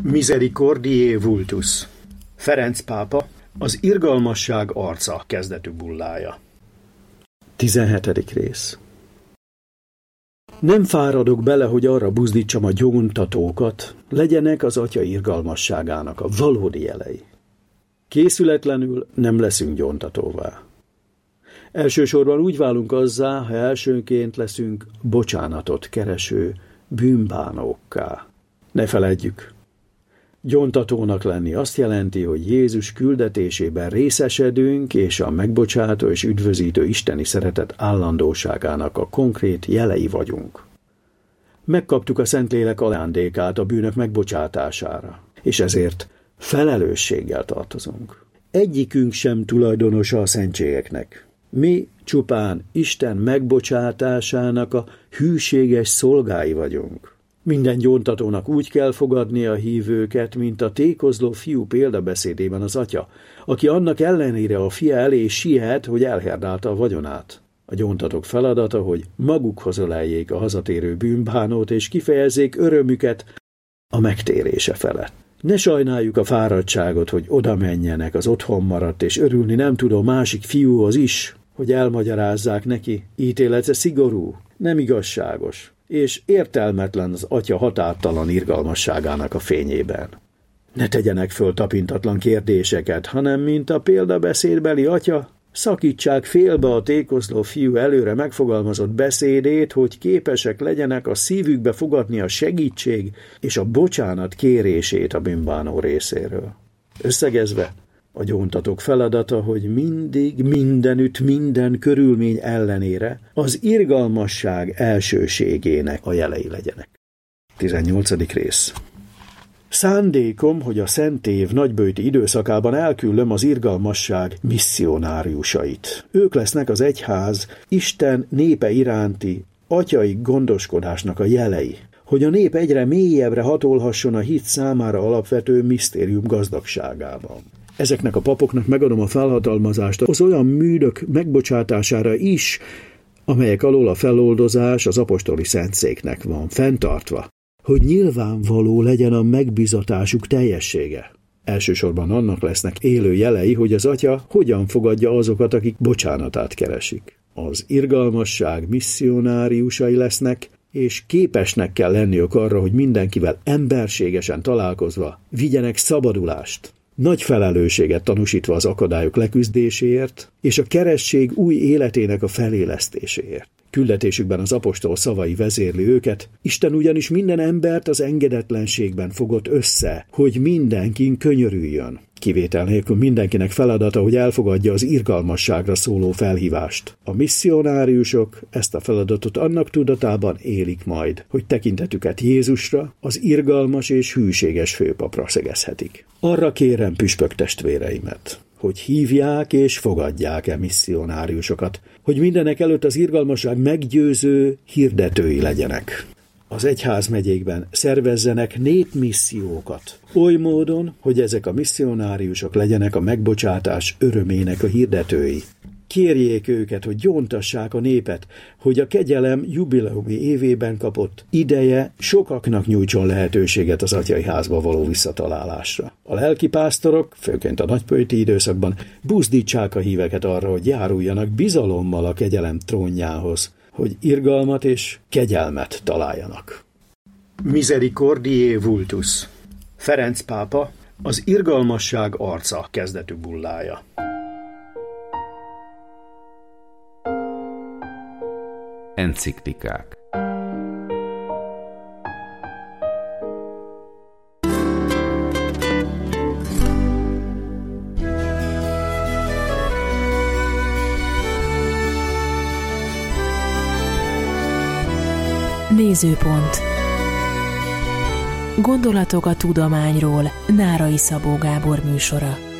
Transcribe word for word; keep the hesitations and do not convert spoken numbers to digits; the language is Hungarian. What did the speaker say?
Misericordiae vultus. Ferenc pápa, az irgalmasság arca kezdetű bullája. tizenhetedik rész. Nem fáradok bele, hogy arra buzdítsam a gyóntatókat, legyenek az Atya irgalmasságának a valódi jelei. Készületlenül nem leszünk gyóntatóvá. Elsősorban úgy válunk azzá, ha elsőként leszünk bocsánatot kereső bűnbánókká. Ne feledjük, gyóntatónak lenni azt jelenti, hogy Jézus küldetésében részesedünk, és a megbocsátó és üdvözítő isteni szeretet állandóságának a konkrét jelei vagyunk. Megkaptuk a Szentlélek ajándékát a bűnök megbocsátására, és ezért felelősséggel tartozunk. Egyikünk sem tulajdonosa a szentségeknek. Mi csupán Isten megbocsátásának a hűséges szolgái vagyunk. Minden gyóntatónak úgy kell fogadni a hívőket, mint a tékozló fiú példabeszédében az atya, aki annak ellenére a fia elé siet, hogy elherdálta a vagyonát. A gyóntatók feladata, hogy magukhoz öleljék a hazatérő bűnbánót, és kifejezzék örömüket a megtérése felett. Ne sajnáljuk a fáradtságot, hogy oda menjenek az otthon maradt és örülni nem tudó másik fiúhoz is, hogy elmagyarázzák neki. Ítélete szigorú, nem igazságos, és értelmetlen az atya határtalan irgalmasságának a fényében. Ne tegyenek föl tapintatlan kérdéseket, hanem mint a példabeszédbeli atya, szakítsák félbe a tékozló fiú előre megfogalmazott beszédét, hogy képesek legyenek a szívükbe fogadni a segítség és a bocsánat kérését a bűnbánó részéről. Összegezve, a gyóntatók feladata, hogy mindig, mindenütt, minden körülmény ellenére az irgalmasság elsőségének a jelei legyenek. tizennyolcadik rész. Szándékom, hogy a Szent Év nagyböjti időszakában elküldöm az irgalmasság misszionáriusait. Ők lesznek az egyház Isten népe iránti atyai gondoskodásnak a jelei, hogy a nép egyre mélyebbre hatolhasson a hit számára alapvető misztérium gazdagságában. Ezeknek a papoknak megadom a felhatalmazást az olyan bűnök megbocsátására is, amelyek alól a feloldozás az apostoli szentszéknek van fenntartva, hogy nyilvánvaló legyen a megbizatásuk teljessége. Elsősorban annak lesznek élő jelei, hogy az atya hogyan fogadja azokat, akik bocsánatát keresik. Az irgalmasság misszionáriusai lesznek, és képesnek kell lenniük arra, hogy mindenkivel emberségesen találkozva vigyenek szabadulást. Nagy felelősséget tanúsítva az akadályok leküzdéséért és a keresztség új életének a felélesztéséért. Küldetésükben az apostol szavai vezérli őket, Isten ugyanis minden embert az engedetlenségben fogott össze, hogy mindenkin könyörüljön. Kivétel nélkül mindenkinek feladata, hogy elfogadja az irgalmasságra szóló felhívást. A misszionáriusok ezt a feladatot annak tudatában élik majd, hogy tekintetüket Jézusra, az irgalmas és hűséges főpapra szegezhetik. Arra kérem püspök testvéreimet, hogy hívják és fogadják-e misszionáriusokat, hogy mindenek előtt az irgalmasság meggyőző hirdetői legyenek. Az egyházmegyékben szervezzenek népmissziókat, oly módon, hogy ezek a misszionáriusok legyenek a megbocsátás örömének a hirdetői. Kérjék őket, hogy gyóntassák a népet, hogy a kegyelem jubileumi évében kapott ideje sokaknak nyújtson lehetőséget az atyai házba való visszatalálásra. A lelkipásztorok, főként a nagyböjti időszakban buzdítsák a híveket arra, hogy járuljanak bizalommal a kegyelem trónjához, hogy irgalmat és kegyelmet találjanak. Misericordiae vultus. Ferenc pápa, az irgalmasság arca kezdetű bullája. Enciklikák. Nézőpont. Gondolatok a tudományról. Nárai Szabó Gábor műsora.